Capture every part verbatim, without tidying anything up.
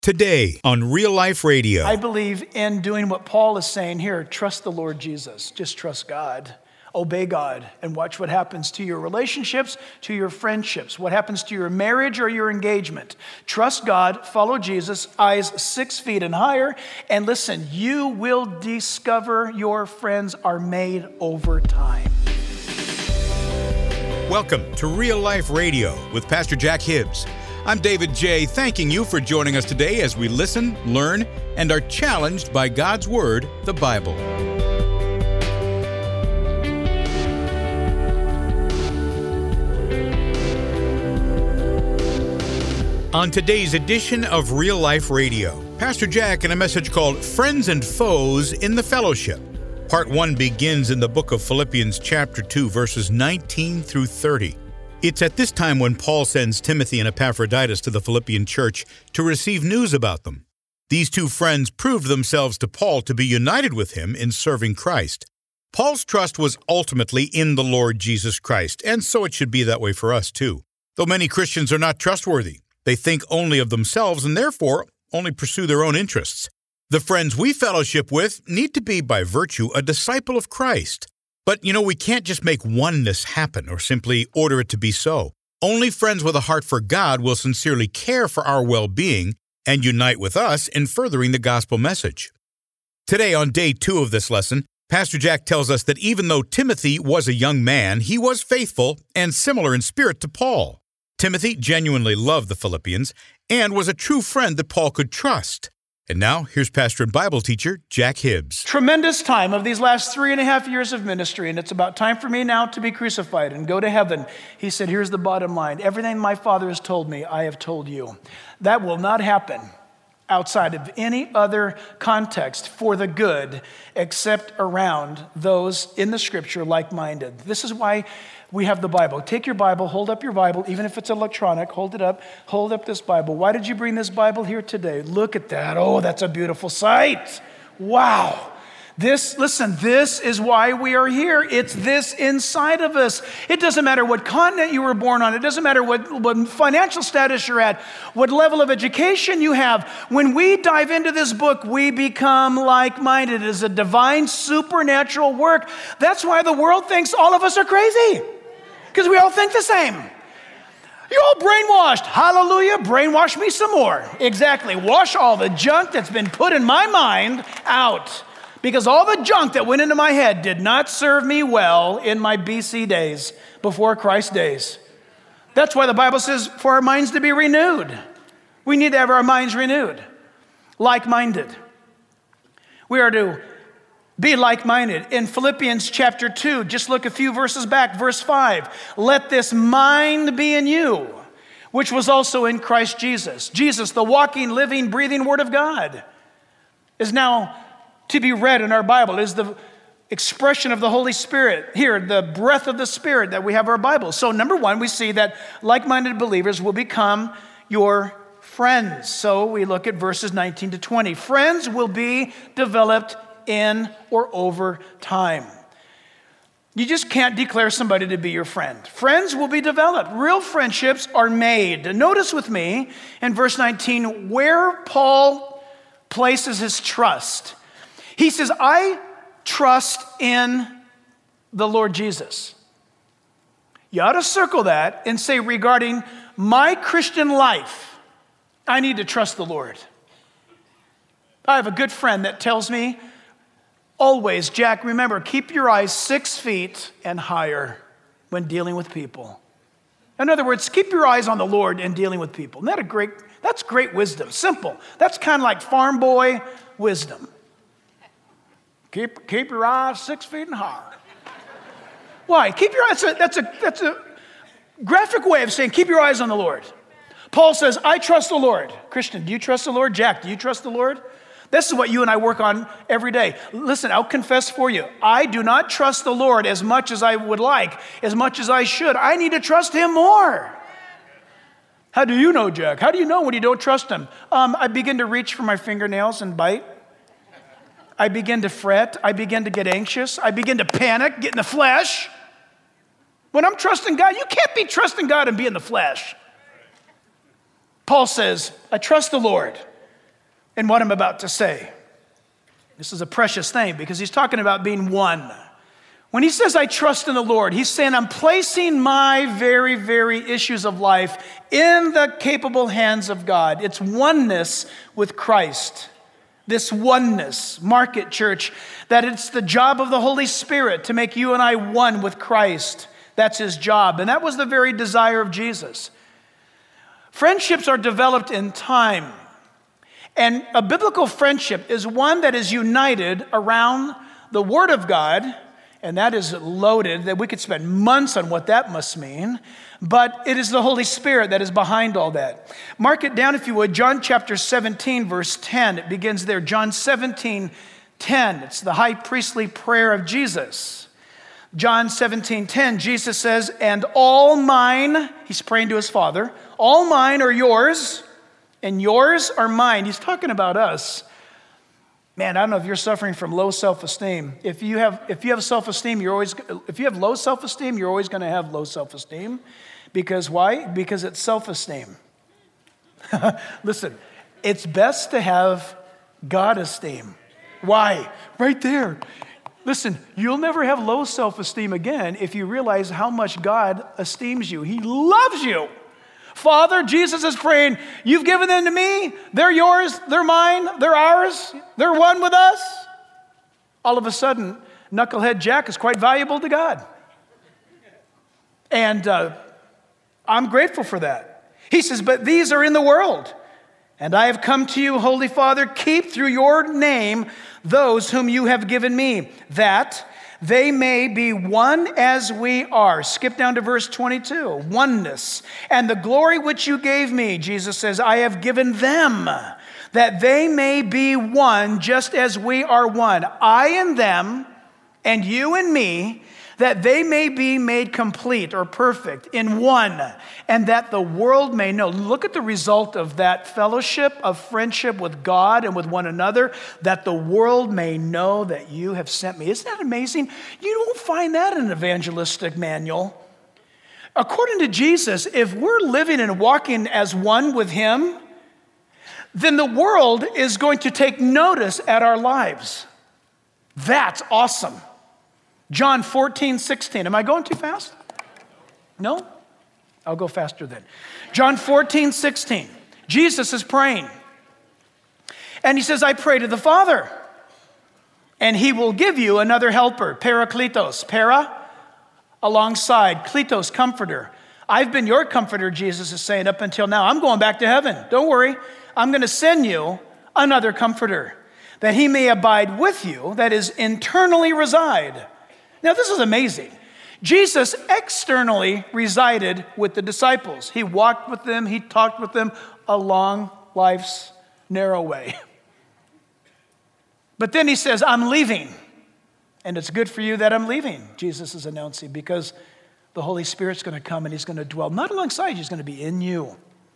Today on Real Life Radio. I believe in doing what Paul is saying here. Trust the Lord Jesus. Just trust God. Obey God and watch what happens to your relationships, to your friendships, what happens to your marriage or your engagement. Trust God, follow Jesus, eyes six feet and higher, and listen, you will discover your friends are made over time. Welcome to Real Life Radio with Pastor Jack Hibbs. I'm David J., thanking you for joining us today as we listen, learn, and are challenged by God's Word, the Bible. On today's edition of Real Life Radio, Pastor Jack in a message called Friends and Foes in the Fellowship. Part one begins in the book of Philippians chapter two, verses nineteen through thirty. It's at this time when Paul sends Timothy and Epaphroditus to the Philippian church to receive news about them. These two friends proved themselves to Paul to be united with him in serving Christ. Paul's trust was ultimately in the Lord Jesus Christ, and so it should be that way for us too. Though many Christians are not trustworthy, they think only of themselves and therefore only pursue their own interests. The friends we fellowship with need to be by virtue a disciple of Christ. But, you know, we can't just make oneness happen or simply order it to be so. Only friends with a heart for God will sincerely care for our well-being and unite with us in furthering the gospel message. Today, on day two of this lesson, Pastor Jack tells us that even though Timothy was a young man, he was faithful and similar in spirit to Paul. Timothy genuinely loved the Philippians and was a true friend that Paul could trust. And now, here's pastor and Bible teacher, Jack Hibbs. Tremendous time of these last three and a half years of ministry, and it's about time for me now to be crucified and go to heaven. He said, here's the bottom line. Everything my Father has told me, I have told you. That will not happen outside of any other context for the good except around those in the Scripture like-minded. This is why we have the Bible. Take your Bible, hold up your Bible, even if it's electronic, hold it up, hold up this Bible. Why did you bring this Bible here today? Look at that. Oh, that's a beautiful sight. Wow. This, listen, this is why we are here. It's this inside of us. It doesn't matter what continent you were born on. It doesn't matter what, what financial status you're at, what level of education you have. When we dive into this book, we become like-minded. It is a divine, supernatural work. That's why the world thinks all of us are crazy, because we all think the same. You're all brainwashed. Hallelujah, brainwash me some more. Exactly. Wash all the junk that's been put in my mind out. Because all the junk that went into my head did not serve me well in my B C days, before Christ's days. That's why the Bible says for our minds to be renewed. We need to have our minds renewed, like-minded. We are to be like-minded. In Philippians chapter two, just look a few verses back, verse five. Let this mind be in you, which was also in Christ Jesus. Jesus, the walking, living, breathing Word of God, is now to be read in our Bible, is the expression of the Holy Spirit. Here, the breath of the Spirit that we have in our Bible. So number one, we see that like-minded believers will become your friends. So we look at verses nineteen to twenty. Friends will be developed in or over time. You just can't declare somebody to be your friend. Friends will be developed. Real friendships are made. Notice with me in verse nineteen where Paul places his trust. He says, I trust in the Lord Jesus. You ought to circle that and say, regarding my Christian life, I need to trust the Lord. I have a good friend that tells me always, Jack, remember, keep your eyes six feet and higher when dealing with people. In other words, keep your eyes on the Lord in dealing with people. Isn't that a great, that's great wisdom, simple. That's kind of like farm boy wisdom. Keep, keep your eyes six feet and higher. Why? Keep your eyes, that's a, that's a graphic way of saying keep your eyes on the Lord. Paul says, I trust the Lord. Christian, do you trust the Lord? Jack, do you trust the Lord? This is what you and I work on every day. Listen, I'll confess for you. I do not trust the Lord as much as I would like, as much as I should. I need to trust Him more. How do you know, Jack? How do you know when you don't trust Him? Um, I begin to reach for my fingernails and bite. I begin to fret. I begin to get anxious. I begin to panic, get in the flesh. When I'm trusting God, you can't be trusting God and be in the flesh. Paul says, I trust the Lord. in what I'm about to say. This is a precious thing because he's talking about being one. When he says, I trust in the Lord, he's saying, I'm placing my very, very issues of life in the capable hands of God. It's oneness with Christ. This oneness, mark it, church, that it's the job of the Holy Spirit to make you and I one with Christ. That's his job. And that was the very desire of Jesus. Friendships are developed in time. And a biblical friendship is one that is united around the Word of God, and that is loaded, that we could spend months on what that must mean, but it is the Holy Spirit that is behind all that. Mark it down if you would, John chapter seventeen, verse ten. It begins there, John seventeen, ten. It's the high priestly prayer of Jesus. John seventeen, ten, Jesus says, and all mine, he's praying to his Father, all mine are yours, and yours are mine. He's talking about us. Man, I don't know if you're suffering from low self-esteem. If you have if you have self-esteem, you're always if you have low self-esteem, you're always going to have low self-esteem. Because why? Because it's self-esteem. Listen, it's best to have God-esteem. Why? Right there. Listen, you'll never have low self-esteem again if you realize how much God esteems you. He loves you. Father, Jesus is praying, you've given them to me, they're yours, they're mine, they're ours, they're one with us. All of a sudden, Knucklehead Jack is quite valuable to God. And uh, I'm grateful for that. He says, but these are in the world, and I have come to you, Holy Father, keep through your name those whom you have given me, that they may be one as we are. Skip down to verse twenty-two. Oneness. And the glory which you gave me, Jesus says, I have given them, that they may be one just as we are one. I and them, and you and me, that they may be made complete or perfect in one, and that the world may know. Look at the result of that fellowship of friendship with God and with one another, that the world may know that you have sent me. Isn't that amazing? You don't find that in an evangelistic manual. According to Jesus, if we're living and walking as one with him, then the world is going to take notice at our lives. That's awesome. John fourteen, sixteen. Am I going too fast? No? I'll go faster then. John fourteen, sixteen. Jesus is praying. And he says, I pray to the Father, and he will give you another helper, Parakletos. Para, alongside. Kletos, comforter. I've been your comforter, Jesus is saying, up until now. I'm going back to heaven. Don't worry. I'm going to send you another comforter, that he may abide with you, that is, internally reside. Now, this is amazing. Jesus externally resided with the disciples. He walked with them. He talked with them along life's narrow way. But then he says, I'm leaving. And it's good for you that I'm leaving, Jesus is announcing, because the Holy Spirit's going to come and he's going to dwell not alongside you, he's going to be in you.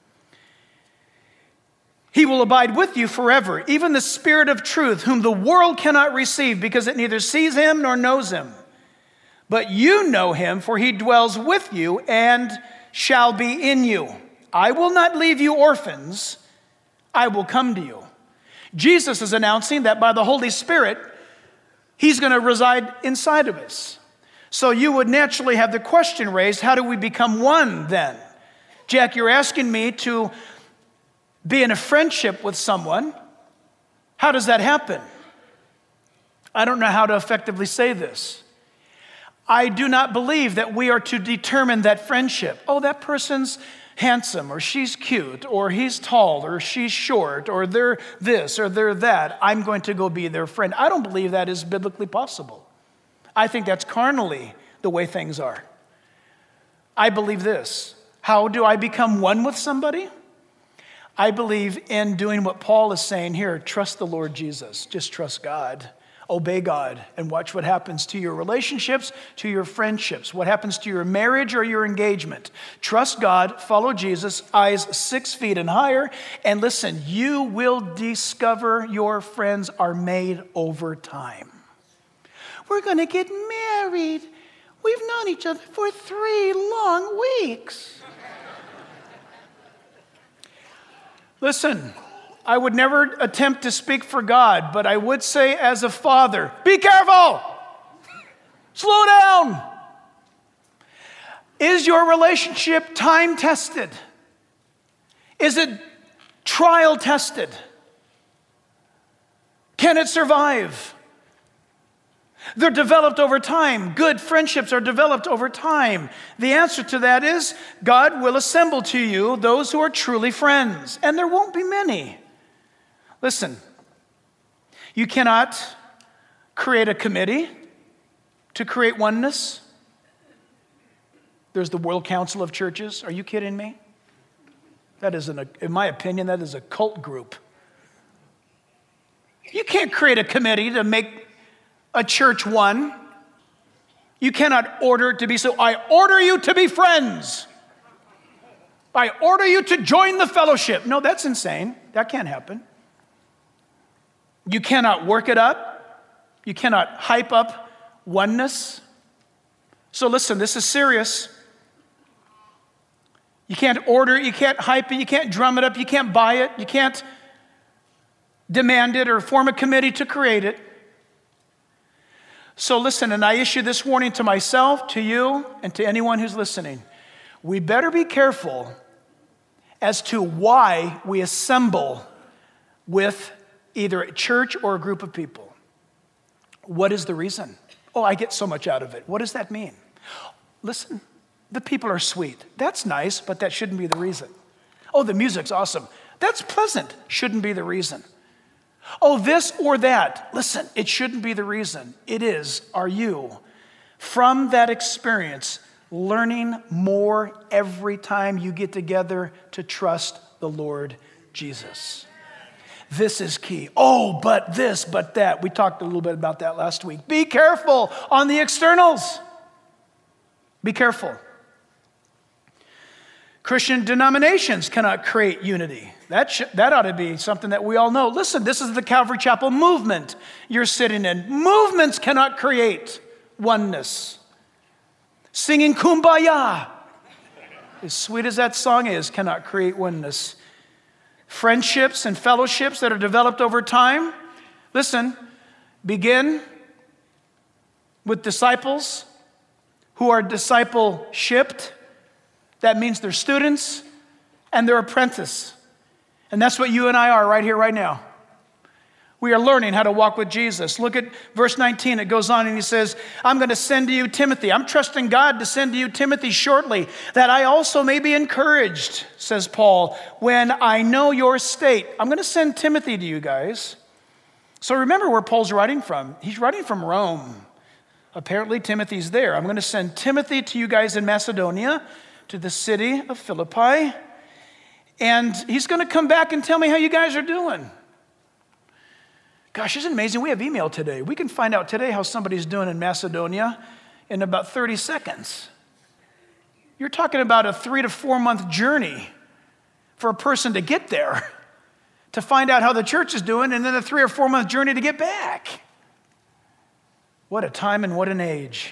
He will abide with you forever, even the Spirit of truth, whom the world cannot receive because it neither sees him nor knows him. But you know him, for he dwells with you and shall be in you. I will not leave you orphans. I will come to you. Jesus is announcing that by the Holy Spirit, he's going to reside inside of us. So you would naturally have the question raised, how do we become one then? Jack, you're asking me to be in a friendship with someone. How does that happen? I don't know how to effectively say this. I do not believe that we are to determine that friendship. Oh, that person's handsome, or she's cute, or he's tall, or she's short, or they're this, or they're that. I'm going to go be their friend. I don't believe that is biblically possible. I think that's carnally the way things are. I believe this. How do I become one with somebody? I believe in doing what Paul is saying here. Trust the Lord Jesus. Just trust God. Obey God and watch what happens to your relationships, to your friendships, what happens to your marriage or your engagement. Trust God, follow Jesus, eyes six feet and higher, and listen, you will discover your friends are made over time. We're going to get married. We've known each other for three long weeks. Listen, I would never attempt to speak for God, but I would say as a father, be careful. Slow down. Is your relationship time tested? Is it trial tested? Can it survive? They're developed over time. Good friendships are developed over time. The answer to that is God will assemble to you those who are truly friends, and there won't be many. Listen, you cannot create a committee to create oneness. There's the World Council of Churches. Are you kidding me? That is, an, in my opinion, that is a cult group. You can't create a committee to make a church one. You cannot order it to be so. I order you to be friends. I order you to join the fellowship. No, that's insane. That can't happen. You cannot work it up. You cannot hype up oneness. So listen, this is serious. You can't order it, you can't hype it, you can't drum it up, you can't buy it, you can't demand it or form a committee to create it. So listen, and I issue this warning to myself, to you, and to anyone who's listening. We better be careful as to why we assemble with either a church or a group of people. What is the reason? Oh, I get so much out of it. What does that mean? Listen, the people are sweet. That's nice, but that shouldn't be the reason. Oh, the music's awesome. That's pleasant. Shouldn't be the reason. Oh, this or that. Listen, it shouldn't be the reason. It is, are you, from that experience, learning more every time you get together to trust the Lord Jesus? This is key. Oh, but this, but that. We talked a little bit about that last week. Be careful on the externals. Be careful. Christian denominations cannot create unity. That, sh- that ought to be something that we all know. Listen, this is the Calvary Chapel movement you're sitting in. Movements cannot create oneness. Singing Kumbaya, as sweet as that song is, cannot create oneness. Friendships and fellowships that are developed over time, listen, begin with disciples who are disciple-shipped. That means they're students and they're apprentices. And that's what you and I are right here, right now. We are learning how to walk with Jesus. Look at verse nineteen. It goes on and he says, I'm going to send to you Timothy. I'm trusting God to send to you Timothy shortly, that I also may be encouraged, says Paul, when I know your state. I'm going to send Timothy to you guys. So remember where Paul's writing from. He's writing from Rome. Apparently Timothy's there. I'm going to send Timothy to you guys in Macedonia, to the city of Philippi. And he's going to come back and tell me how you guys are doing. Gosh, isn't it amazing? We have email today. We can find out today how somebody's doing in Macedonia in about thirty seconds. You're talking about a three to four month journey for a person to get there, to find out how the church is doing, and then a three or four month journey to get back. What a time and what an age.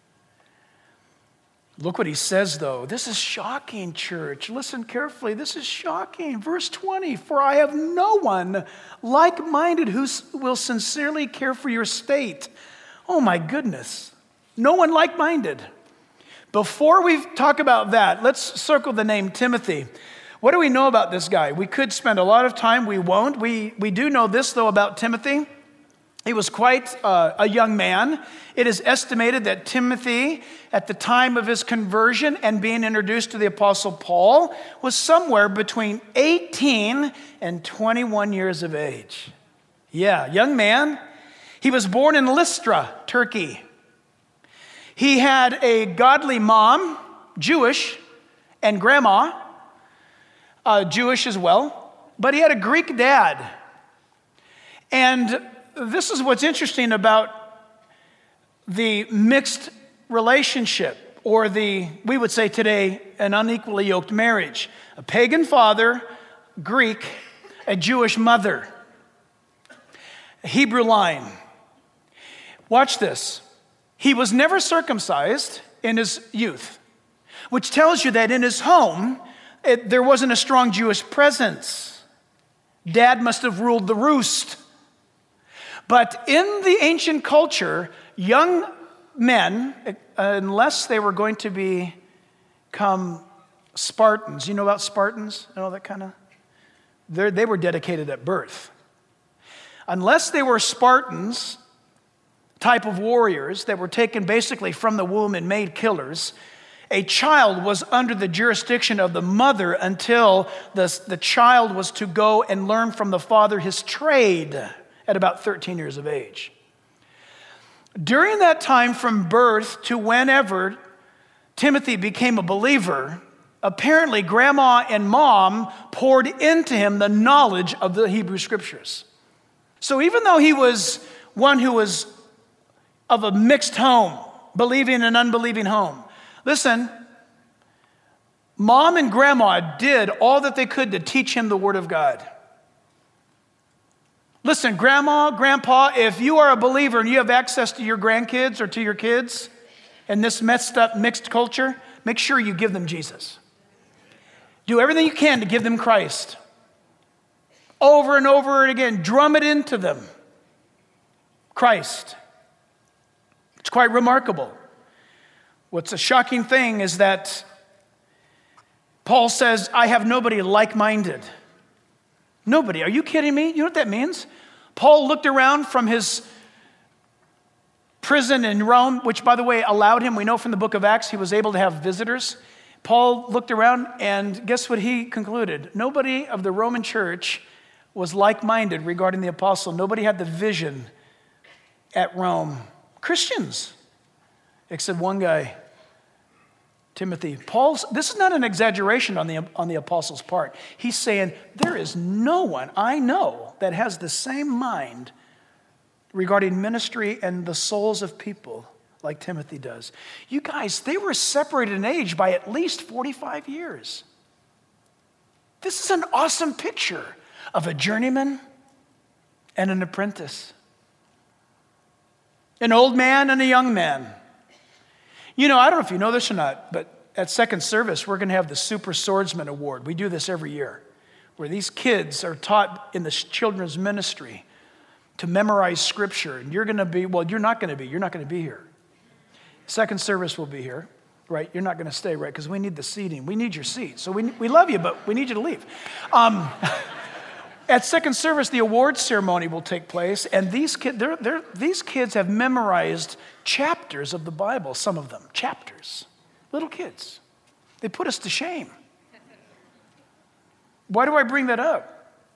Look what he says, though. This is shocking, church. Listen carefully. This is shocking. Verse twenty, for I have no one like-minded who will sincerely care for your state. Oh, my goodness. No one like-minded. Before we talk about that, let's circle the name Timothy. What do we know about this guy? We could spend a lot of time. We won't. We, we do know this, though, about Timothy. He was quite uh, a young man. It is estimated that Timothy, at the time of his conversion and being introduced to the Apostle Paul, was somewhere between eighteen and twenty-one years of age. Yeah, young man. He was born in Lystra, Turkey. He had a godly mom, Jewish, and grandma, uh, Jewish as well, but he had a Greek dad. And this is what's interesting about the mixed relationship, or the, we would say today, an unequally yoked marriage. A pagan father, Greek, a Jewish mother. A Hebrew line. Watch this. He was never circumcised in his youth, which tells you that in his home, it, there wasn't a strong Jewish presence. Dad must have ruled the roost. But in the ancient culture, young men, unless they were going to become Spartans, you know about Spartans and all that kind of? They're, they were dedicated at birth. Unless they were Spartans, type of warriors that were taken basically from the womb and made killers, a child was under the jurisdiction of the mother until the, the child was to go and learn from the father his trade at about thirteen years of age. During that time from birth to whenever Timothy became a believer, apparently grandma and mom poured into him the knowledge of the Hebrew Scriptures. So even though he was one who was of a mixed home, believing and unbelieving home, listen, mom and grandma did all that they could to teach him the Word of God. Listen, grandma, grandpa, if you are a believer and you have access to your grandkids or to your kids in this messed up mixed culture, make sure you give them Jesus. Do everything you can to give them Christ. Over and over again, drum it into them. Christ. It's quite remarkable. What's a shocking thing is that Paul says, I have nobody like-minded. Nobody. Are you kidding me? You know what that means? Paul looked around from his prison in Rome, which, by the way, allowed him, we know from the book of Acts, he was able to have visitors. Paul looked around, and guess what he concluded? Nobody of the Roman church was like-minded regarding the apostle. Nobody had the vision at Rome. Christians, except one guy, Timothy. Paul's, this is not an exaggeration on the, on the apostle's part. He's saying, there is no one I know that has the same mind regarding ministry and the souls of people like Timothy does. You guys, they were separated in age by at least forty-five years. This is an awesome picture of a journeyman and an apprentice. An old man and a young man. You know, I don't know if you know this or not, but at second service, we're going to have the Super Swordsman Award. We do this every year, where these kids are taught in the children's ministry to memorize Scripture. And you're going to be, well, you're not going to be. You're not going to be here. Second service will be here, right? You're not going to stay, right? Because we need the seating. We need your seat. So we, we love you, but we need you to leave. Um, At second service, the awards ceremony will take place, and these, kid, they're, they're, these kids have memorized chapters of the Bible, some of them, chapters. Little kids. They put us to shame. Why do I bring that up?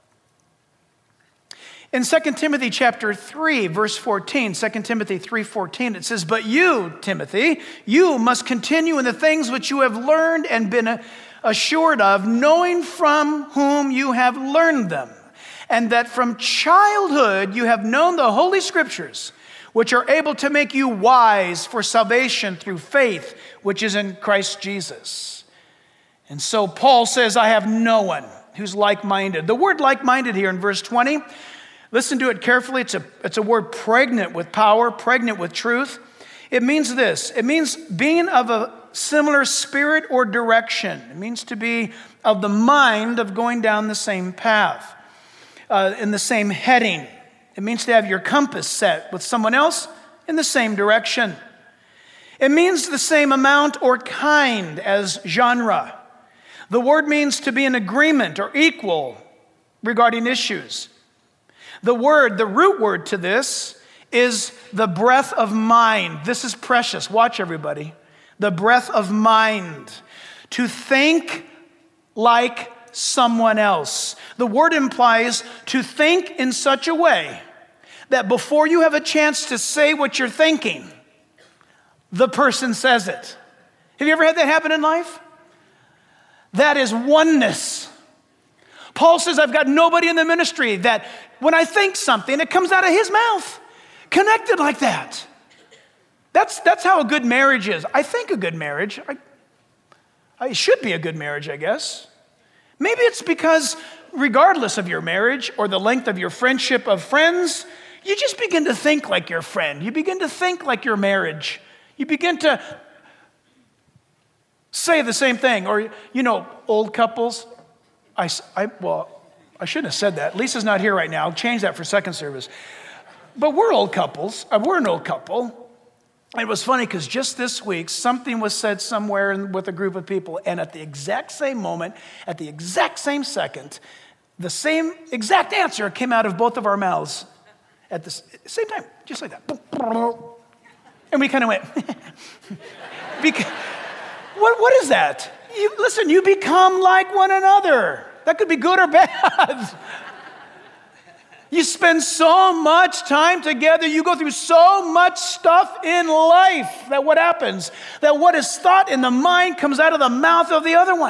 In Second Timothy chapter three, verse fourteen, Second Timothy three fourteen, it says, but you, Timothy, you must continue in the things which you have learned and been assured of, knowing from whom you have learned them, and that from childhood you have known the Holy Scriptures, which are able to make you wise for salvation through faith, which is in Christ Jesus. And so Paul says, I have no one who's like-minded. The word like-minded here in verse twenty, listen to it carefully. It's a, it's a word pregnant with power, pregnant with truth. It means this. It means being of a similar spirit or direction. It means to be of the mind of going down the same path, uh, in the same heading. It means to have your compass set with someone else in the same direction. It means the same amount or kind as genre. The word means to be in agreement or equal regarding issues. The word, the root word to this is the breath of mind. This is precious. Watch, everybody. The breath of mind. To think like someone else. The word implies to think in such a way that before you have a chance to say what you're thinking, the person says it. Have you ever had that happen in life? That is oneness. Paul says, I've got nobody in the ministry that when I think something, it comes out of his mouth. Connected like that. That's, that's how a good marriage is. I think a good marriage, I, I, it should be a good marriage, I guess. Maybe it's because regardless of your marriage or the length of your friendship of friends, you just begin to think like your friend. You begin to think like your marriage. You begin to say the same thing. Or, you know, old couples, I, I well, I shouldn't have said that. Lisa's not here right now. I'll change that for second service. But we're old couples. Uh, we're an old couple. And it was funny because just this week, something was said somewhere in, with a group of people, and at the exact same moment, at the exact same second, the same exact answer came out of both of our mouths at the same time, just like that. And we kind of went, because, what, what is that? You, listen, you become like one another. That could be good or bad. You spend so much time together. You go through so much stuff in life that what happens? That what is thought in the mind comes out of the mouth of the other one.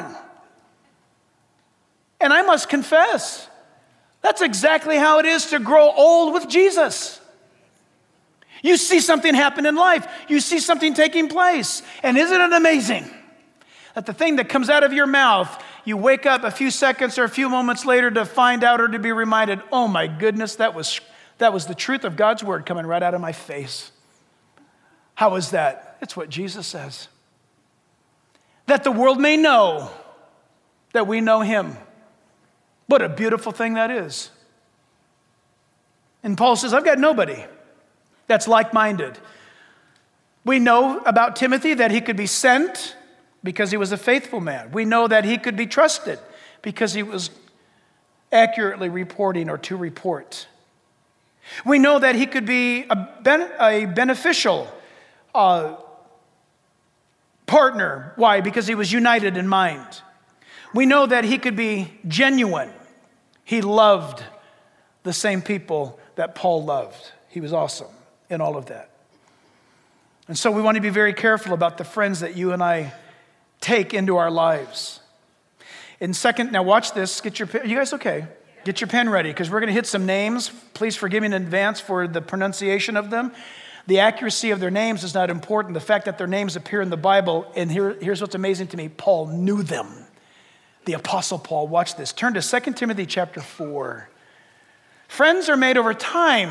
And I must confess, that's exactly how it is to grow old with Jesus. You see something happen in life. You see something taking place. And isn't it amazing that the thing that comes out of your mouth, you wake up a few seconds or a few moments later to find out or to be reminded, oh my goodness, that was, that was the truth of God's word coming right out of my face. How is that? It's what Jesus says. That the world may know that we know him. What a beautiful thing that is. And Paul says, I've got nobody that's like-minded. We know about Timothy that he could be sent because he was a faithful man. We know that he could be trusted because he was accurately reporting or to report. We know that he could be a, ben- a beneficial uh, partner. Why? Because he was united in mind. We know that he could be genuine. He loved the same people that Paul loved. He was awesome in all of that. And so we want to be very careful about the friends that you and I take into our lives. In second, now watch this. Get your, are you guys okay? Get your pen ready because we're going to hit some names. Please forgive me in advance for the pronunciation of them. The accuracy of their names is not important. The fact that their names appear in the Bible, and here, here's what's amazing to me, Paul knew them. The Apostle Paul, watch this. Turn to Second Timothy chapter four. Friends are made over time.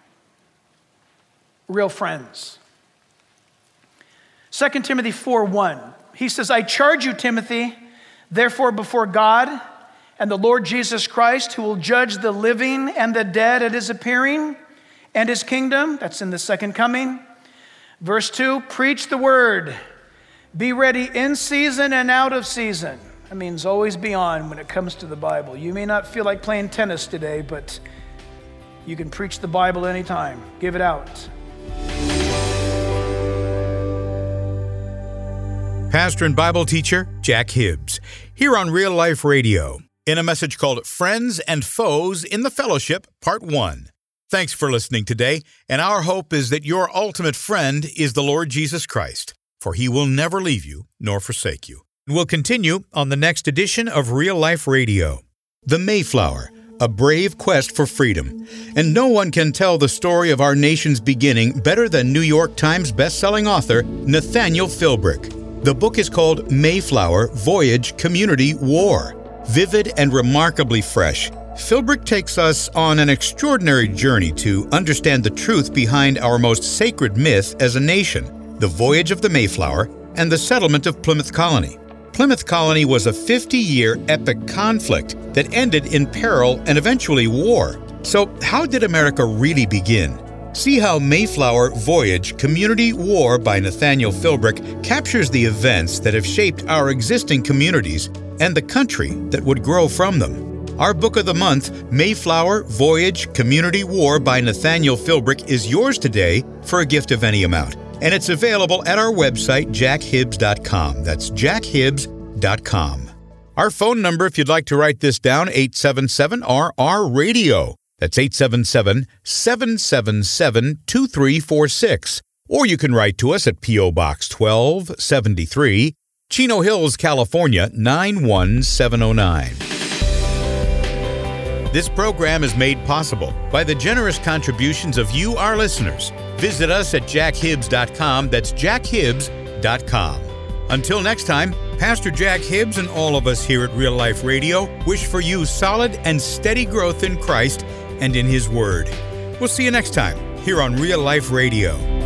Real friends. Second Timothy four one. He says, I charge you, Timothy, therefore before God and the Lord Jesus Christ, who will judge the living and the dead at his appearing and his kingdom. That's in the second coming. Verse two, preach the word. Be ready in season and out of season. That means always be on when it comes to the Bible. You may not feel like playing tennis today, but you can preach the Bible anytime. Give it out. Pastor and Bible teacher Jack Hibbs, here on Real Life Radio, in a message called Friends and Foes in the Fellowship, Part one. Thanks for listening today, and our hope is that your ultimate friend is the Lord Jesus Christ, for he will never leave you nor forsake you. We'll continue on the next edition of Real Life Radio. The Mayflower, a brave quest for freedom. And no one can tell the story of our nation's beginning better than New York Times bestselling author Nathaniel Philbrick. The book is called Mayflower, Voyage, Community, War. Vivid and remarkably fresh, Philbrick takes us on an extraordinary journey to understand the truth behind our most sacred myth as a nation, the voyage of the Mayflower and the settlement of Plymouth Colony. Plymouth Colony was a fifty-year epic conflict that ended in peril and eventually war. So how did America really begin? See how Mayflower, Voyage, Community, War by Nathaniel Philbrick captures the events that have shaped our existing communities and the country that would grow from them. Our book of the month, Mayflower, Voyage, Community, War by Nathaniel Philbrick, is yours today for a gift of any amount. And it's available at our website, jack hibbs dot com. That's jack hibbs dot com. Our phone number, if you'd like to write this down, eight seven seven R R radio. That's eight seven seven, seven seven seven, two three four six. Or you can write to us at P O Box twelve seventy-three, Chino Hills, California, nine one seven oh nine. This program is made possible by the generous contributions of you, our listeners. Visit us at jack hibbs dot com. That's jack hibbs dot com. Until next time, Pastor Jack Hibbs and all of us here at Real Life Radio wish for you solid and steady growth in Christ and in His Word. We'll see you next time here on Real Life Radio.